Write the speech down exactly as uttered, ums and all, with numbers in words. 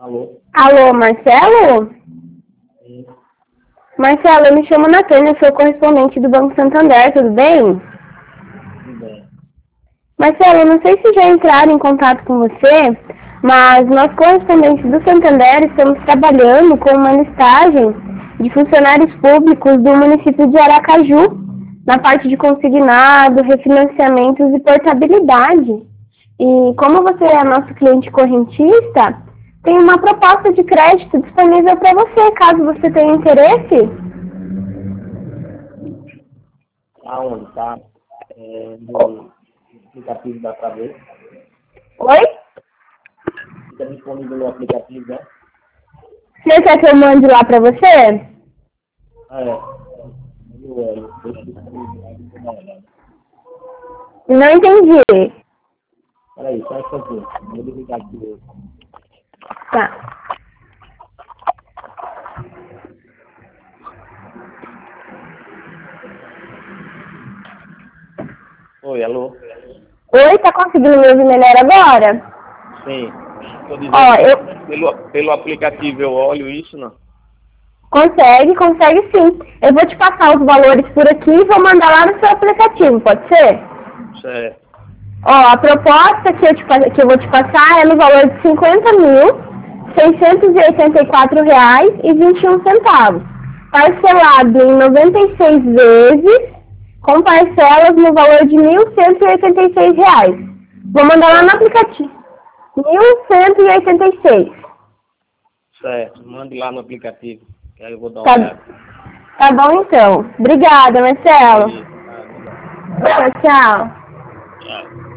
Alô? Alô, Marcelo? Sim, Marcelo, eu me chamo Natânia, sou correspondente do Banco Santander, tudo bem? tudo bem. Marcelo, eu não sei se já entraram em contato com você, mas nós correspondentes do Santander estamos trabalhando com uma listagem de funcionários públicos do município de Aracaju, na parte de consignado, refinanciamentos e portabilidade. E como você é nosso cliente correntista, tem uma proposta de crédito disponível para você, caso você tenha interesse. Aonde tá? É, no aplicativo da Travessa. Oi? Fica disponível no aplicativo, né? Você quer que eu mande lá para você? Ah, é. No Hélio. Deixa disponível lá pra dar uma olhada. Não entendi. Peraí, só um pouquinho. Vou ligar aqui. Tá. Oi, alô? Oi, tá conseguindo me ouvir melhor agora? Sim. Estou dizendo Ó, que eu... pelo, pelo aplicativo eu olho isso, não? Consegue, consegue sim. Eu vou te passar os valores por aqui e vou mandar lá no seu aplicativo, pode ser? Certo. Ó, a proposta que eu, te, pa- que eu vou te passar é no valor de cinquenta mil seiscentos e oitenta e quatro reais e vinte e um centavos, parcelado em noventa e seis vezes, com parcelas no valor de mil cento e oitenta e seis reais. Vou mandar lá no aplicativo. mil cento e oitenta e seis. Certo. Mande lá no aplicativo, que aí eu vou dar uma Tá, olhada. tá bom então. Obrigada, Marcelo. Beleza. Tá, obrigado. Tchau, tchau. Tchau.